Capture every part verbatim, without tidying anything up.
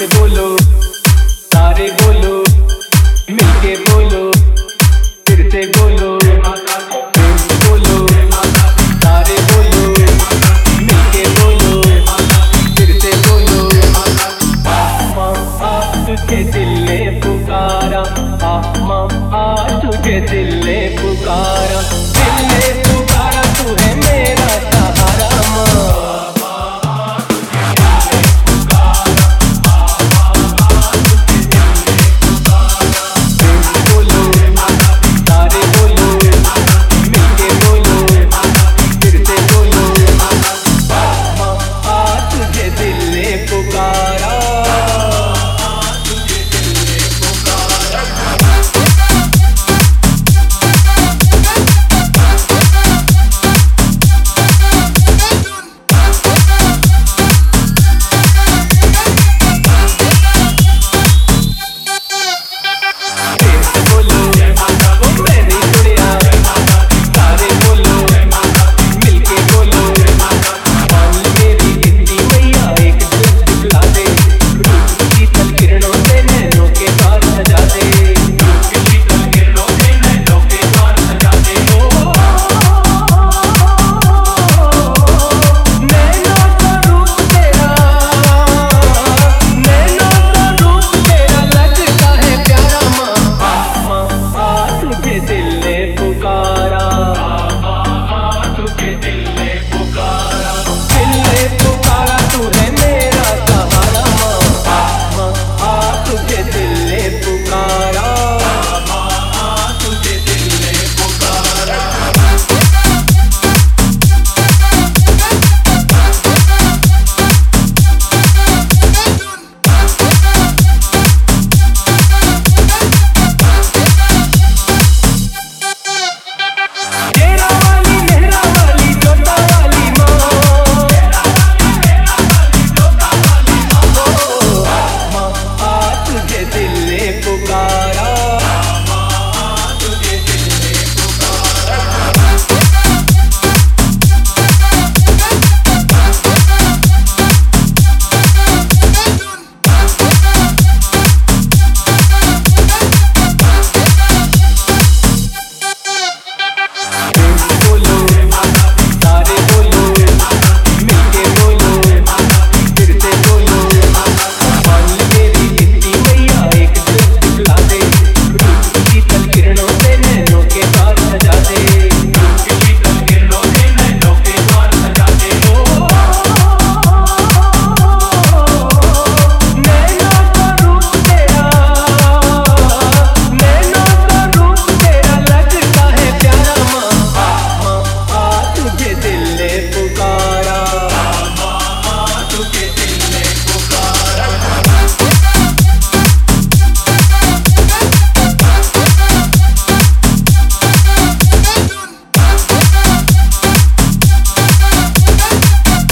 से बोलो, सारे बोलो, मिलके बोलो, फिर से बोलो, प्रेम से बोलो, सारे बोलो, मिलके बोलो, फिर से बोलो। माँ आ तुझे दिल ने पुकारा, आ माँ आ तुझे दिल ने पुकारा, दिल ने पुकारा, तू है मेरा सहारा।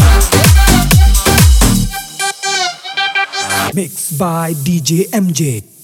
Mixed by D J M J.